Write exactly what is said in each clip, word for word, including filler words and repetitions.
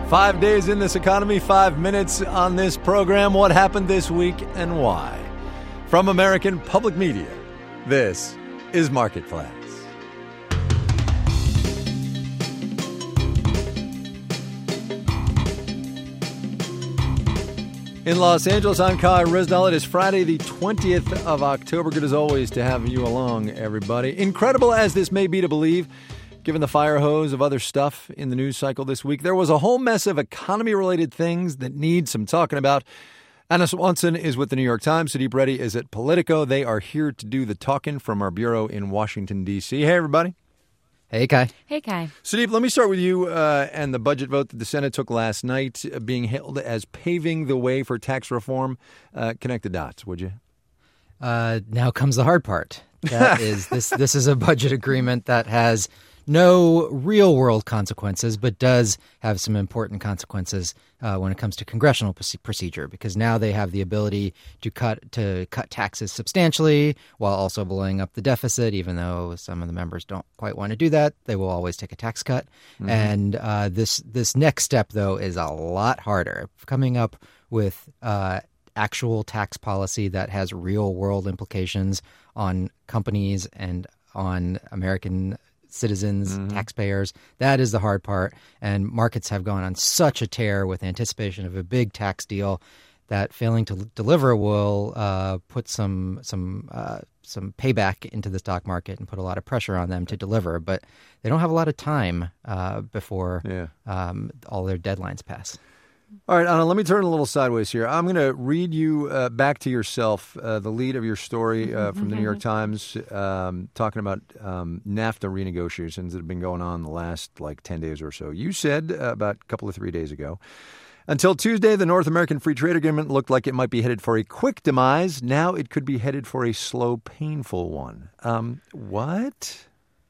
Five days in this economy, five minutes on this program. What happened this week and why? From American Public Media, this is Marketplace. In Los Angeles, I'm Kai Ryssdal. It is Friday, the twentieth of October. Good as always to have you along, everybody. Incredible as this may be to believe, given the fire hose of other stuff in the news cycle this week, there was a whole mess of economy-related things that need some talking about. Anna Swanson is with the New York Times. Sudeep Reddy is at Politico. They are here to do the talking from our bureau in Washington, D C. Hey, everybody. Hey, Kai. Hey, Kai. Sudeep, let me start with you uh, and the budget vote that the Senate took last night, uh, being hailed as paving the way for tax reform. Uh, connect the dots, would you? Uh, now comes the hard part. That is, this this is a budget agreement that has no real-world consequences, but does have some important consequences uh, when it comes to congressional procedure, because now they have the ability to cut to cut taxes substantially while also blowing up the deficit. Even though some of the members don't quite want to do that, they will always take a tax cut. Mm-hmm. And uh, this this next step, though, is a lot harder. Coming up with uh, actual tax policy that has real-world implications on companies and on American citizens, mm-hmm. taxpayers. That is the hard part. And markets have gone on such a tear with anticipation of a big tax deal that failing to deliver will uh, put some some uh, some payback into the stock market and put a lot of pressure on them to deliver. But they don't have a lot of time uh, before yeah. um, all their deadlines pass. All right, Anna, let me turn a little sideways here. I'm going to read you uh, back to yourself uh, the lead of your story uh, from the New York Times um, talking about um, NAFTA renegotiations that have been going on the last like ten days or so. You said uh, about a couple of three days ago, until Tuesday, the North American Free Trade Agreement looked like it might be headed for a quick demise. Now it could be headed for a slow, painful one. Um, what?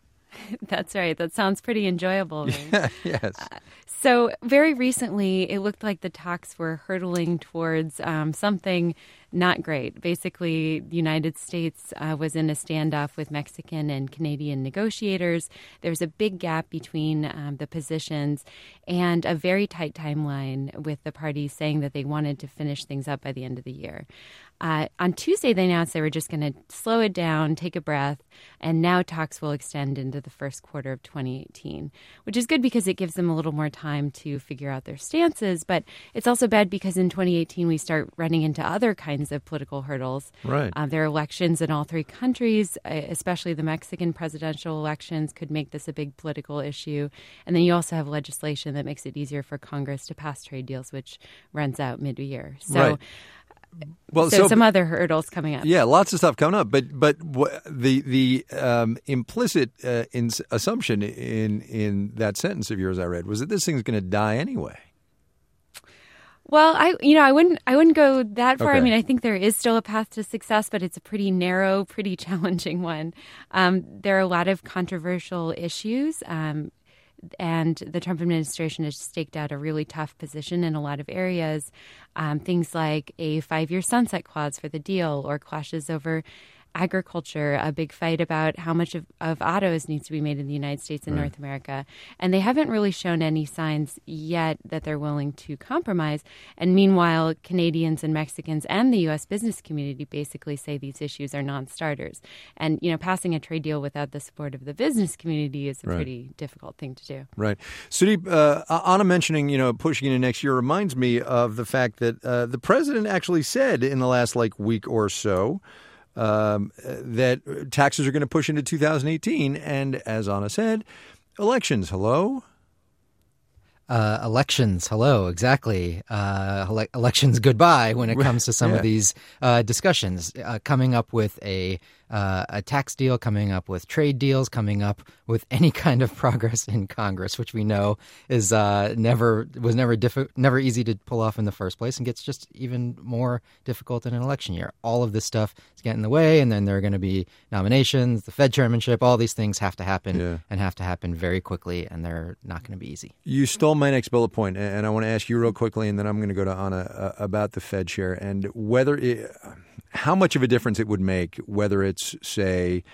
That's right. That sounds pretty enjoyable. Right? Yeah, yes. Uh, so very recently, it looked like the talks were hurtling towards um, something not great. Basically, the United States uh, was in a standoff with Mexican and Canadian negotiators. There's a big gap between um, the positions and a very tight timeline with the parties saying that they wanted to finish things up by the end of the year. Uh, on Tuesday, they announced they were just going to slow it down, take a breath, and now talks will extend into the first quarter of twenty eighteen, which is good because it gives them a little more time to figure out their stances. But it's also bad because in twenty eighteen, we start running into other kinds of political hurdles. Right. Uh, there are elections in all three countries, especially the Mexican presidential elections could make this a big political issue. And then you also have legislation that makes it easier for Congress to pass trade deals, which runs out mid-year. So. Right. Well, so, so some other hurdles coming up. Yeah, lots of stuff coming up. But but w- the the um, implicit uh, in, assumption in in that sentence of yours I read was that this thing's going to die anyway. Well, I you know I wouldn't I wouldn't go that far. Okay. I mean, I think there is still a path to success, but it's a pretty narrow, pretty challenging one. Um, there are a lot of controversial issues. Um, And the Trump administration has staked out a really tough position in a lot of areas. Um, things like a five-year sunset clause for the deal or clashes over agriculture, a big fight about how much of, of autos needs to be made in the United States and right. North America. And they haven't really shown any signs yet that they're willing to compromise. And meanwhile, Canadians and Mexicans and the U S business community basically say these issues are non-starters. And, you know, passing a trade deal without the support of the business community is a right. pretty difficult thing to do. Right. Sudeep, uh, Anna mentioning, you know, pushing into next year reminds me of the fact that uh, the president actually said in the last, like, week or so, Um, that taxes are going to push into two thousand eighteen. And as Anna said, elections, hello? Uh, elections, hello, exactly. Uh, ele- elections, goodbye when it comes to some yeah. of these uh, discussions. Uh, coming up with a uh, a tax deal, coming up with trade deals, coming up with any kind of progress in Congress, which we know is uh, never was never diffi- never easy to pull off in the first place, and gets just even more difficult in an election year. All of this stuff is getting in the way, and then there are going to be nominations, the Fed chairmanship. All these things have to happen yeah. and have to happen very quickly, and they're not going to be easy. You stole my next bullet point, and I want to ask you real quickly, and then I'm going to go to Anna uh, about the Fed chair and whether it, how much of a difference it would make whether it's, say,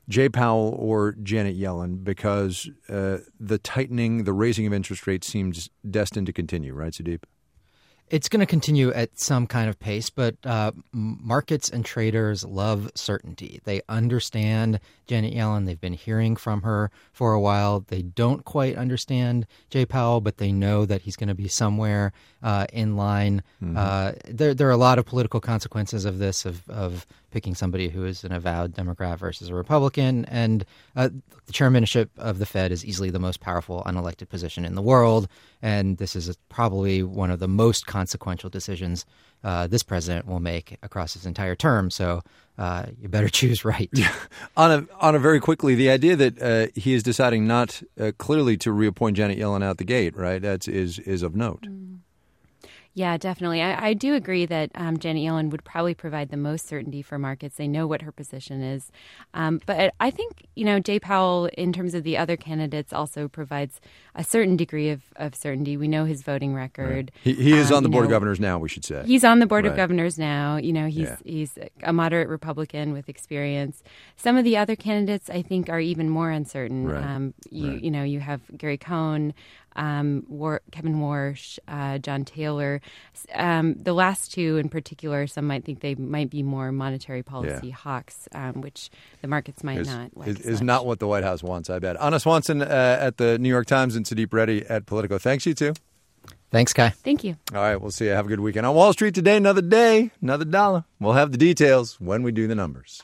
Jay Powell or Janet Yellen, because uh, the tightening, the raising of interest rates seems destined to continue, right, Sudeep? It's going to continue at some kind of pace, but uh, markets and traders love certainty. They understand Janet Yellen. They've been hearing from her for a while. They don't quite understand Jay Powell, but they know that he's going to be somewhere uh, in line. Mm-hmm. Uh, there, there are a lot of political consequences of this, of, of picking somebody who is an avowed Democrat versus a Republican. And uh, the chairmanship of the Fed is easily the most powerful unelected position in the world. And this is probably one of the most consequential decisions uh, this president will make across his entire term. So uh, you better choose right. Yeah. On a on a very quickly, the idea that uh, he is deciding not uh, clearly to reappoint Janet Yellen out the gate, right? That's is is of note. Mm. Yeah, definitely. I, I do agree that um, Janet Yellen would probably provide the most certainty for markets. They know what her position is. Um, but I think, you know, Jay Powell, in terms of the other candidates, also provides a certain degree of, of certainty. We know his voting record. Right. He, he is um, on the Board know, of Governors now, we should say. He's on the Board right. of Governors now. You know, he's, yeah. he's a moderate Republican with experience. Some of the other candidates, I think, are even more uncertain. Right. Um, you, right. you know, you have Gary Cohn, Um, War, Kevin Warsh, uh, John Taylor. Um, the last two in particular, some might think they might be more monetary policy yeah. hawks, um, which the markets might is, not like. Is, is not what the White House wants, I bet. Anna Swanson uh, at the New York Times and Sudeep Reddy at Politico. Thanks, you two. Thanks, Kai. Thank you. All right, we'll see you. Have a good weekend. On Wall Street today, another day, another dollar. We'll have the details when we do the numbers.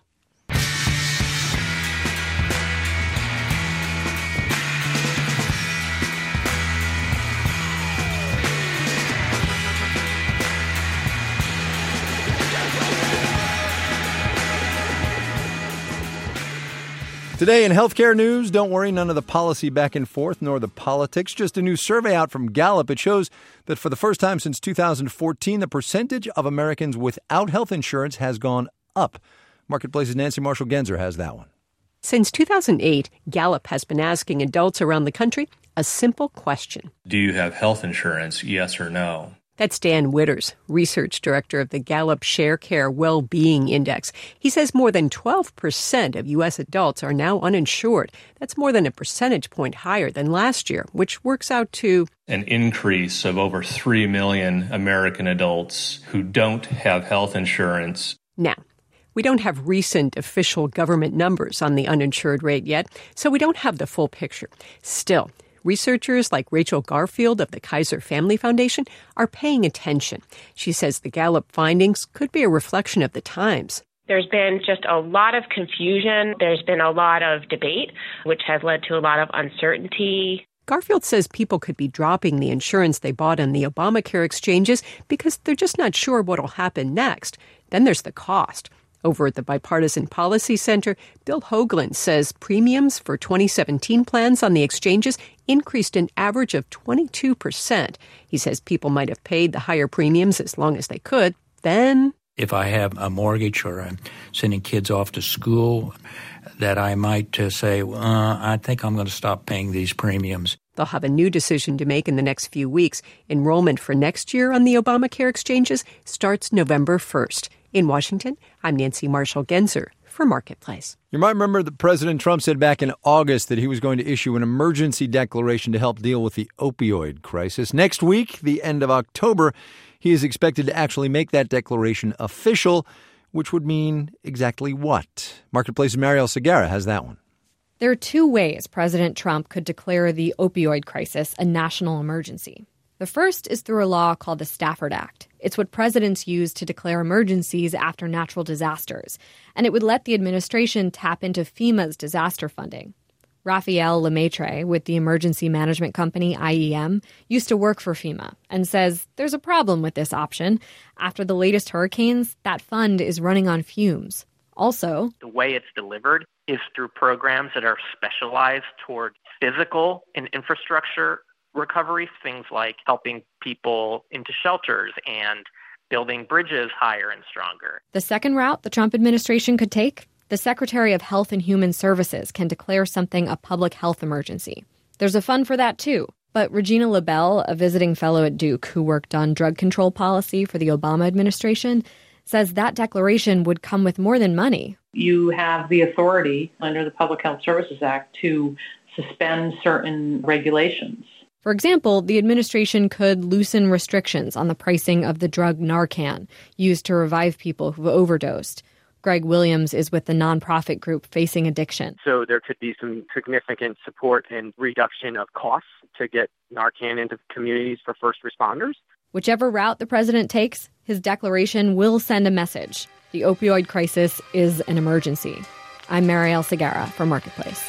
Today in healthcare news, don't worry, none of the policy back and forth nor the politics. Just a new survey out from Gallup. It shows that for the first time since two thousand fourteen, the percentage of Americans without health insurance has gone up. Marketplace's Nancy Marshall-Genzer has that one. Since two thousand eight, Gallup has been asking adults around the country a simple question. Do you have health insurance, yes or no? That's Dan Witters, research director of the Gallup Sharecare Well-Being Index. He says more than twelve percent of U S adults are now uninsured. That's more than a percentage point higher than last year, which works out to an increase of over three million American adults who don't have health insurance. Now, we don't have recent official government numbers on the uninsured rate yet, so we don't have the full picture. Still, researchers like Rachel Garfield of the Kaiser Family Foundation are paying attention. She says the Gallup findings could be a reflection of the times. There's been just a lot of confusion. There's been a lot of debate, which has led to a lot of uncertainty. Garfield says people could be dropping the insurance they bought on the Obamacare exchanges because they're just not sure what'll happen next. Then there's the cost. Over at the Bipartisan Policy Center, Bill Hoagland says premiums for twenty seventeen plans on the exchanges increased an average of twenty-two percent. He says people might have paid the higher premiums as long as they could. Then, if I have a mortgage or I'm sending kids off to school, that I might uh, say, uh, I think I'm going to stop paying these premiums. They'll have a new decision to make in the next few weeks. Enrollment for next year on the Obamacare exchanges starts November first. In Washington, I'm Nancy Marshall-Genzer for Marketplace. You might remember that President Trump said back in August that he was going to issue an emergency declaration to help deal with the opioid crisis. Next week, the end of October, he is expected to actually make that declaration official, which would mean exactly what? Marketplace's Mariel Segarra has that one. There are two ways President Trump could declare the opioid crisis a national emergency. The first is through a law called the Stafford Act. It's what presidents use to declare emergencies after natural disasters, and it would let the administration tap into FEMA's disaster funding. Raphael Lemaitre with the emergency management company I E M used to work for FEMA and says there's a problem with this option. After the latest hurricanes, that fund is running on fumes. Also, the way it's delivered is through programs that are specialized toward physical and infrastructure recovery, things like helping people into shelters and building bridges higher and stronger. The second route the Trump administration could take, the Secretary of Health and Human Services can declare something a public health emergency. There's a fund for that, too. But Regina LaBelle, a visiting fellow at Duke who worked on drug control policy for the Obama administration, says that declaration would come with more than money. You have the authority under the Public Health Services Act to suspend certain regulations. For example, the administration could loosen restrictions on the pricing of the drug Narcan, used to revive people who've overdosed. Greg Williams is with the nonprofit group Facing Addiction. So there could be some significant support and reduction of costs to get Narcan into communities for first responders. Whichever route the president takes, his declaration will send a message. The opioid crisis is an emergency. I'm Marielle Segarra for Marketplace.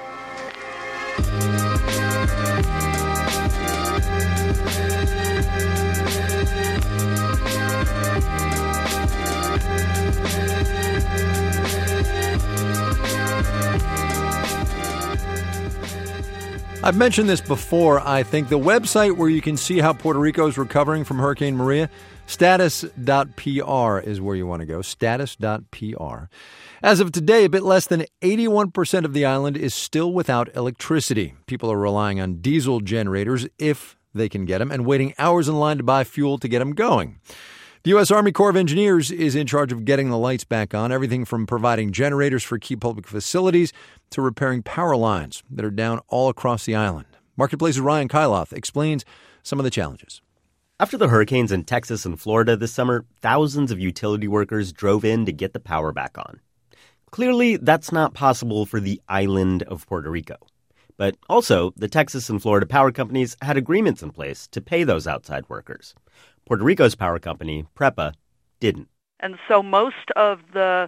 I've mentioned this before, I think. The website where you can see how Puerto Rico is recovering from Hurricane Maria, status dot p r is where you want to go, status dot p r. As of today, a bit less than eighty-one percent of the island is still without electricity. People are relying on diesel generators, if they can get them, and waiting hours in line to buy fuel to get them going. The U S. Army Corps of Engineers is in charge of getting the lights back on, everything from providing generators for key public facilities to repairing power lines that are down all across the island. Marketplace's Ryan Kyloth explains some of the challenges. After the hurricanes in Texas and Florida this summer, thousands of utility workers drove in to get the power back on. Clearly, that's not possible for the island of Puerto Rico. But also, the Texas and Florida power companies had agreements in place to pay those outside workers. Puerto Rico's power company, PREPA, didn't. And so most of the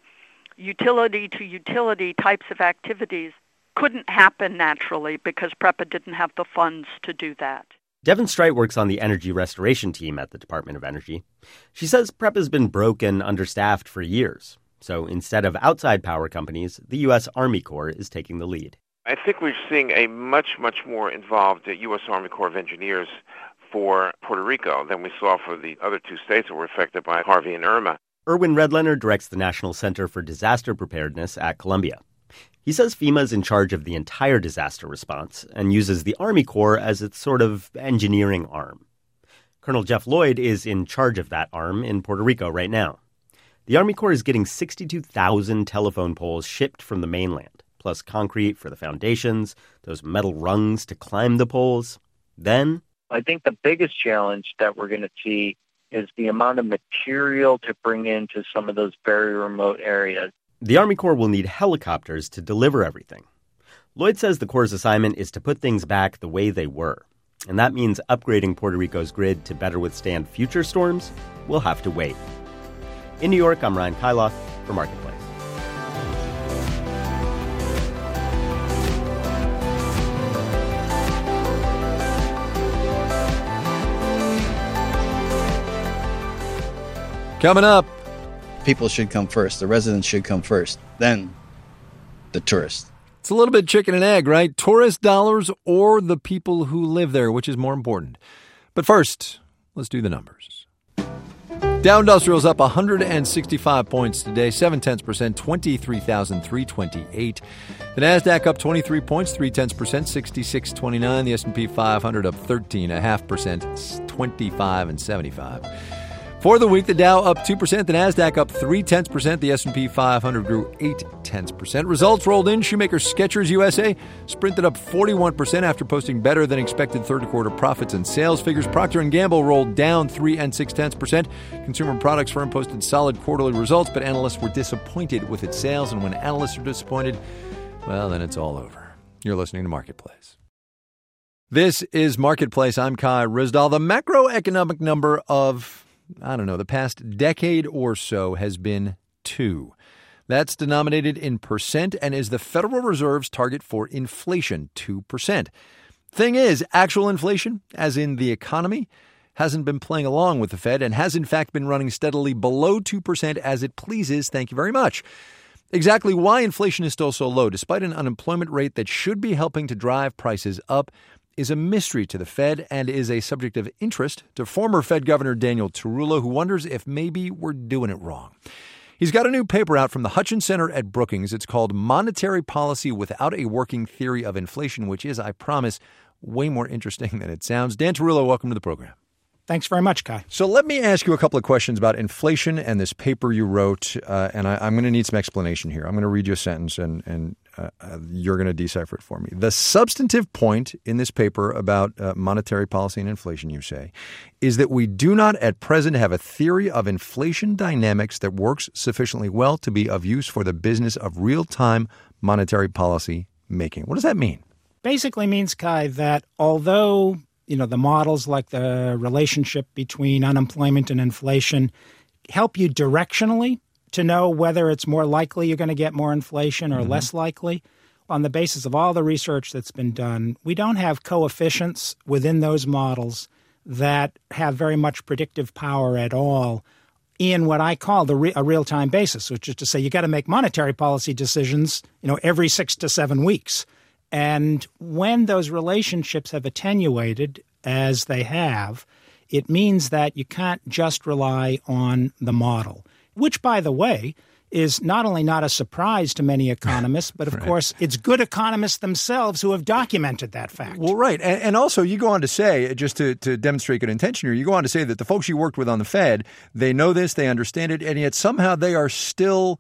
utility-to-utility types of activities couldn't happen naturally because PREPA didn't have the funds to do that. Devin Strite works on the energy restoration team at the Department of Energy. She says PREPA's been broke and understaffed for years. So instead of outside power companies, the U S. Army Corps is taking the lead. I think we're seeing a much, much more involved U S. Army Corps of Engineers for Puerto Rico than we saw for the other two states that were affected by Harvey and Irma. Erwin Redlener directs the National Center for Disaster Preparedness at Columbia. He says FEMA is in charge of the entire disaster response and uses the Army Corps as its sort of engineering arm. Colonel Jeff Lloyd is in charge of that arm in Puerto Rico right now. The Army Corps is getting sixty-two thousand telephone poles shipped from the mainland, plus concrete for the foundations, those metal rungs to climb the poles. Then I think the biggest challenge that we're going to see is the amount of material to bring into some of those very remote areas. The Army Corps will need helicopters to deliver everything. Lloyd says the Corps' assignment is to put things back the way they were. And that means upgrading Puerto Rico's grid to better withstand future storms will have to wait. In New York, I'm Ryan Kyloth for Marketplace. Coming up. People should come first. The residents should come first. Then the tourists. It's a little bit chicken and egg, right? Tourist dollars or the people who live there, which is more important. But first, let's do the numbers. Dow Industrial's up one hundred sixty-five points today, seven tenths percent, twenty-three thousand three hundred twenty-eight. The Nasdaq up twenty-three points, three tenths percent, sixty-six twenty-nine. The S and P five hundred up thirteen and a half percent, twenty-five and seventy-five. For the week, the Dow up two percent, the Nasdaq up three tenths percent, the S and P five hundred grew eight tenths percent. Results rolled in. Shoemaker Skechers U S A sprinted up forty-one percent after posting better than expected third quarter profits and sales figures. Procter and Gamble rolled down three and six tenths percent. Consumer products firm posted solid quarterly results, but analysts were disappointed with its sales. And when analysts are disappointed, well, then it's all over. You're listening to Marketplace. This is Marketplace. I'm Kai Ryssdal. The macroeconomic number of I don't know, the past decade or so has been two. That's denominated in percent and is the Federal Reserve's target for inflation, two percent. Thing is, actual inflation, as in the economy, hasn't been playing along with the Fed and has in fact been running steadily below two percent as it pleases. Thank you very much. Exactly why inflation is still so low, despite an unemployment rate that should be helping to drive prices up, is a mystery to the Fed and is a subject of interest to former Fed Governor Daniel Tarullo, who wonders if maybe we're doing it wrong. He's got a new paper out from the Hutchins Center at Brookings. It's called Monetary Policy Without a Working Theory of Inflation, which is, I promise, way more interesting than it sounds. Dan Tarullo, welcome to the program. Thanks very much, Kai. So let me ask you a couple of questions about inflation and this paper you wrote, uh, and I, I'm going to need some explanation here. I'm going to read you a sentence, and, and uh, you're going to decipher it for me. The substantive point in this paper about uh, monetary policy and inflation, you say, is that we do not at present have a theory of inflation dynamics that works sufficiently well to be of use for the business of real-time monetary policy making. What does that mean? Basically means, Kai, that although you know, the models like the relationship between unemployment and inflation help you directionally to know whether it's more likely you're going to get more inflation or mm-hmm. less likely. On the basis of all the research that's been done, we don't have coefficients within those models that have very much predictive power at all in what I call the re- a real-time basis, which is to say you got to make monetary policy decisions, you know, every six to seven weeks. And when those relationships have attenuated, as they have, it means that you can't just rely on the model, which, by the way, is not only not a surprise to many economists, but, of right. course, it's good economists themselves who have documented that fact. Well, right. And, and also, you go on to say, just to, to demonstrate good intention here, you go on to say that the folks you worked with on the Fed, they know this, they understand it, and yet somehow they are still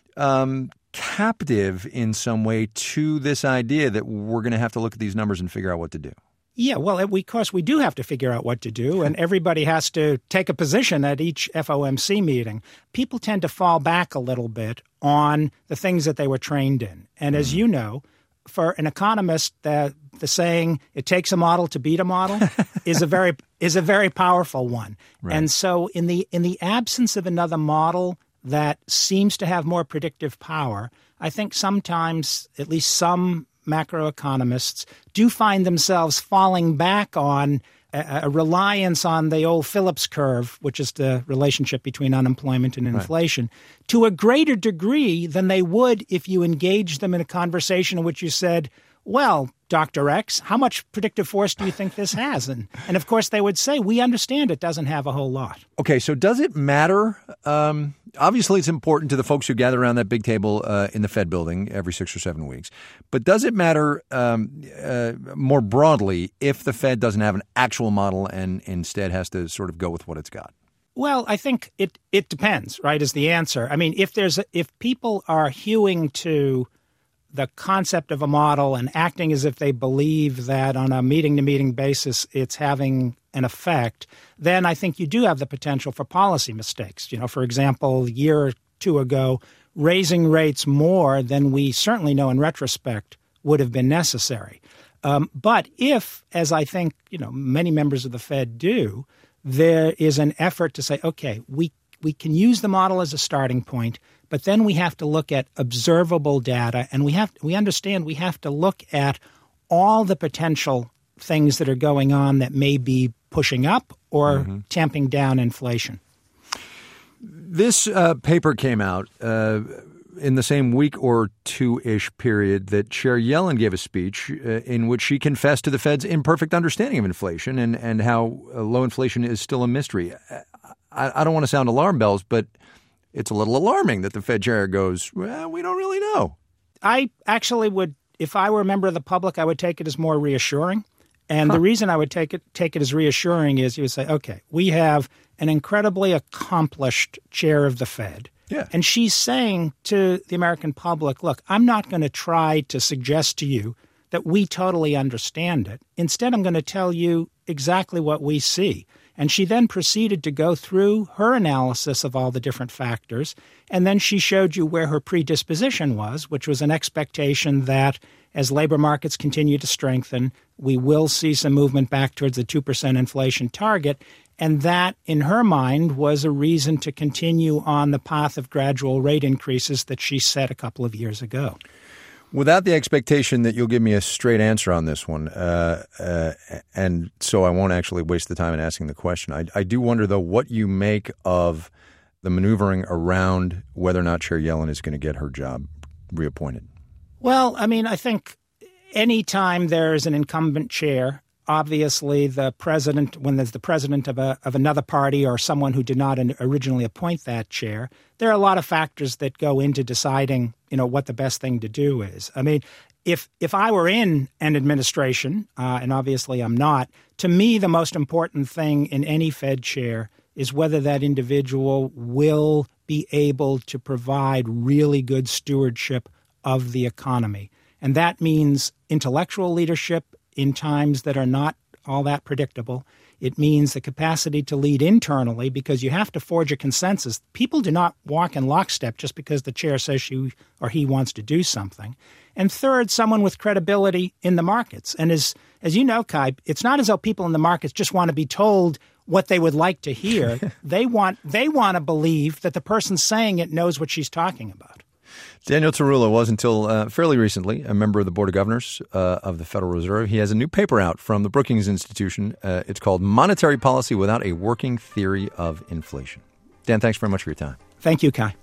um, captive in some way to this idea that we're going to have to look at these numbers and figure out what to do. Yeah, well, we, of course, we do have to figure out what to do, and everybody has to take a position at each F O M C meeting. People tend to fall back a little bit on the things that they were trained in. And mm. as you know, for an economist, the, the saying, it takes a model to beat a model, is a very is a very powerful one. Right. And so in the in the absence of another model that seems to have more predictive power, I think sometimes at least some macroeconomists do find themselves falling back on a, a reliance on the old Phillips curve, which is the relationship between unemployment and inflation, right. to a greater degree than they would if you engaged them in a conversation in which you said, well, Doctor X, how much predictive force do you think this has? And, and of course, they would say, we understand it doesn't have a whole lot. Okay, so does it matter? Um, obviously, it's important to the folks who gather around that big table uh, in the Fed building every six or seven weeks. But does it matter um, uh, more broadly if the Fed doesn't have an actual model and instead has to sort of go with what it's got? Well, I think it, it depends, right, is the answer. I mean, if there's a, if people are hewing to the concept of a model and acting as if they believe that on a meeting-to-meeting basis it's having an effect, then I think you do have the potential for policy mistakes. You know, for example, a year or two ago, raising rates more than we certainly know in retrospect would have been necessary. Um, but if, as I think, you know, many members of the Fed do, there is an effort to say, okay, we we can use the model as a starting point, but then we have to look at observable data, and we have we understand we have to look at all the potential things that are going on that may be pushing up or mm-hmm. tamping down inflation. This uh, paper came out uh, in the same week or two-ish period that Chair Yellen gave a speech uh, in which she confessed to the Fed's imperfect understanding of inflation and, and how uh, low inflation is still a mystery. I, I don't want to sound alarm bells, but it's a little alarming that the Fed chair goes, well, we don't really know. I actually would, if I were a member of the public, I would take it as more reassuring. And huh. the reason I would take it take it as reassuring is you would say, okay, we have an incredibly accomplished chair of the Fed. Yeah. And she's saying to the American public, look, I'm not going to try to suggest to you that we totally understand it. Instead, I'm going to tell you exactly what we see. And she then proceeded to go through her analysis of all the different factors, and then she showed you where her predisposition was, which was an expectation that as labor markets continue to strengthen, we will see some movement back towards the two percent inflation target. And that, in her mind, was a reason to continue on the path of gradual rate increases that she set a couple of years ago. Without the expectation that you'll give me a straight answer on this one, uh, uh, and so I won't actually waste the time in asking the question, I, I do wonder, though, what you make of the maneuvering around whether or not Chair Yellen is going to get her job reappointed. Well, I mean, I think any time there's an incumbent chair, obviously the president, when there's the president of a of another party or someone who did not originally appoint that chair, there are a lot of factors that go into deciding, you know, what the best thing to do is. I mean, if if I were in an administration, uh, and obviously I'm not, to me the most important thing in any Fed chair is whether that individual will be able to provide really good stewardship of the economy. And that means intellectual leadership in times that are not all that predictable. It means the capacity to lead internally, because you have to forge a consensus. People do not walk in lockstep just because the chair says she or he wants to do something. And third, someone with credibility in the markets. And as as you know, Kai, it's not as though people in the markets just want to be told what they would like to hear. they want they want to believe that the person saying it knows what she's talking about. Daniel Tarullo was, until uh, fairly recently, a member of the Board of Governors uh, of the Federal Reserve. He has a new paper out from the Brookings Institution. Uh, it's called Monetary Policy Without a Working Theory of Inflation. Dan, thanks very much for your time. Thank you, Kai.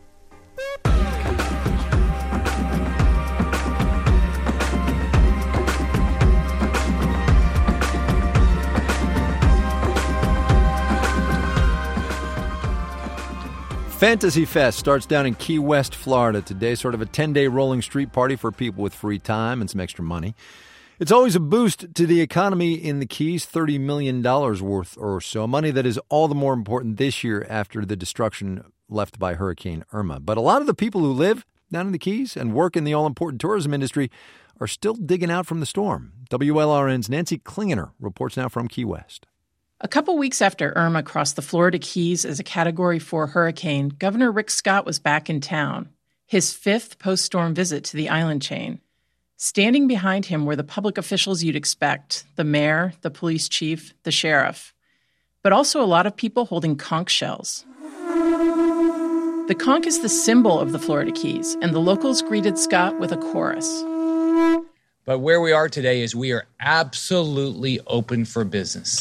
Fantasy Fest starts down in Key West, Florida today, sort of a ten-day rolling street party for people with free time and some extra money. It's always a boost to the economy in the Keys, thirty million dollars worth or so, money that is all the more important this year after the destruction left by Hurricane Irma. But a lot of the people who live down in the Keys and work in the all-important tourism industry are still digging out from the storm. W L R N's Nancy Klingener reports now from Key West. A couple weeks after Irma crossed the Florida Keys as a Category four hurricane, Governor Rick Scott was back in town, his fifth post-storm visit to the island chain. Standing behind him were the public officials you'd expect, the mayor, the police chief, the sheriff, but also a lot of people holding conch shells. The conch is the symbol of the Florida Keys, and the locals greeted Scott with a chorus. But where we are today is we are absolutely open for business.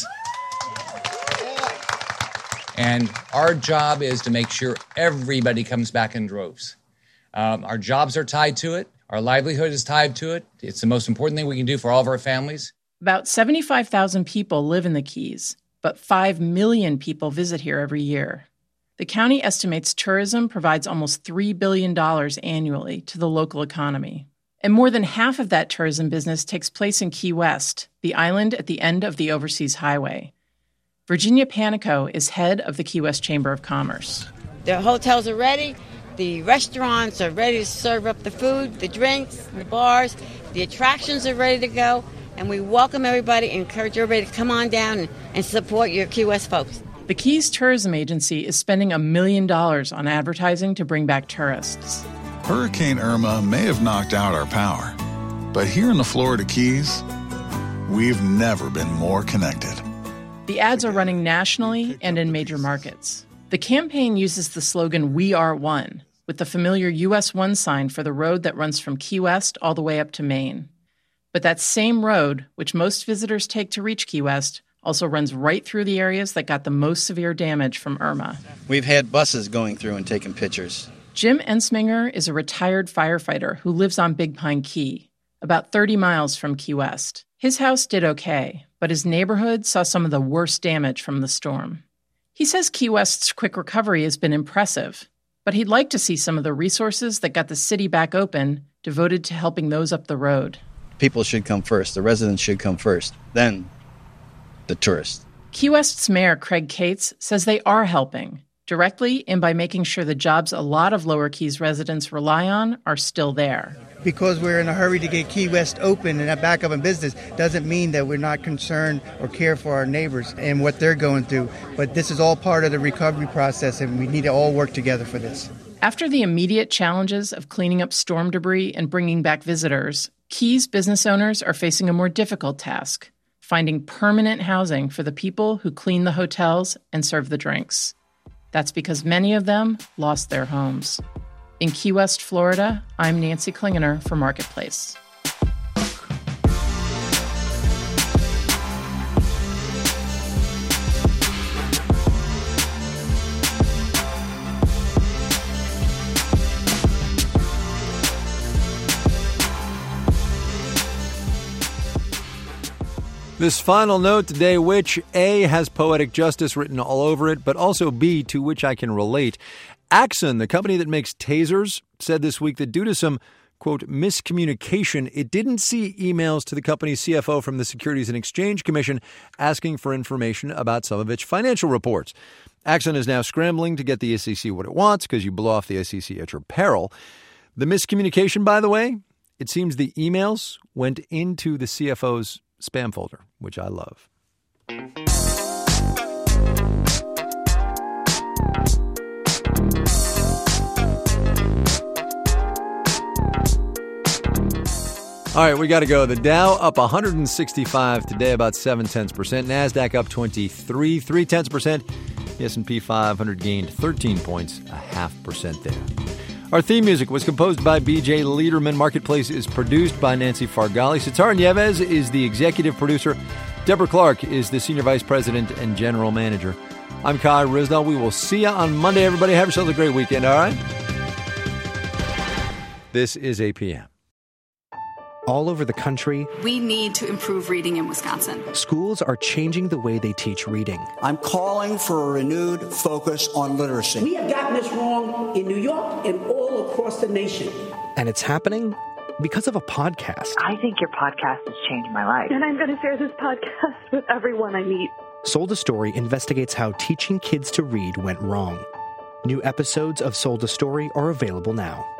And our job is to make sure everybody comes back in droves. Um, our jobs are tied to it. Our livelihood is tied to it. It's the most important thing we can do for all of our families. About seventy-five thousand people live in the Keys, but five million people visit here every year. The county estimates tourism provides almost three billion dollars annually to the local economy. And more than half of that tourism business takes place in Key West, the island at the end of the Overseas Highway. Virginia Panico is head of the Key West Chamber of Commerce. The hotels are ready. The restaurants are ready to serve up the food, the drinks, the bars. The attractions are ready to go. And we welcome everybody, encourage everybody to come on down and, and support your Key West folks. The Keys Tourism Agency is spending a million dollars on advertising to bring back tourists. Hurricane Irma may have knocked out our power, but here in the Florida Keys, we've never been more connected. The ads are running nationally and in major markets. The campaign uses the slogan, "We are one," with the familiar U S one sign for the road that runs from Key West all the way up to Maine. But that same road, which most visitors take to reach Key West, also runs right through the areas that got the most severe damage from Irma. We've had buses going through and taking pictures. Jim Ensminger is a retired firefighter who lives on Big Pine Key, about thirty miles from Key West. His house did okay, but his neighborhood saw some of the worst damage from the storm. He says Key West's quick recovery has been impressive, but he'd like to see some of the resources that got the city back open devoted to helping those up the road. People should come first. The residents should come first. Then the tourists. Key West's Mayor Craig Cates says they are helping, directly and by making sure the jobs a lot of Lower Keys residents rely on are still there. Because we're in a hurry to get Key West open and back up in business doesn't mean that we're not concerned or care for our neighbors and what they're going through. But this is all part of the recovery process, and we need to all work together for this. After the immediate challenges of cleaning up storm debris and bringing back visitors, Keys business owners are facing a more difficult task, finding permanent housing for the people who clean the hotels and serve the drinks. That's because many of them lost their homes. In Key West, Florida, I'm Nancy Klingener for Marketplace. This final note today, which A, has poetic justice written all over it, but also B, to which I can relate. Axon, the company that makes tasers, said this week that due to some quote, miscommunication. It didn't see emails to the company's C F O from the Securities and Exchange Commission asking for information about some of its financial reports. Axon is now scrambling to get the S E C what it wants because you blow off the S E C at your peril. The miscommunication, by the way, it seems the emails went into the C F O's spam folder, which I love. All right, we got to go. The Dow up one hundred sixty-five today, about seven tenths percent. NASDAQ up twenty-three, three tenths percent. The S and P five hundred gained thirteen points, a half percent there. Our theme music was composed by B J Liederman. Marketplace is produced by Nancy Fargali. Sitar Nieves is the executive producer. Deborah Clark is the senior vice president and general manager. I'm Kai Risdell. We will see you on Monday, everybody. Have yourselves a great weekend, all right? This is A P M. All over the country, we need to improve reading in Wisconsin. Schools are changing the way they teach reading. I'm calling for a renewed focus on literacy. We have gotten this wrong in New York and all across the nation. And it's happening because of a podcast. I think your podcast has changed my life. And I'm going to share this podcast with everyone I meet. Sold a Story investigates how teaching kids to read went wrong. New episodes of Sold a Story are available now.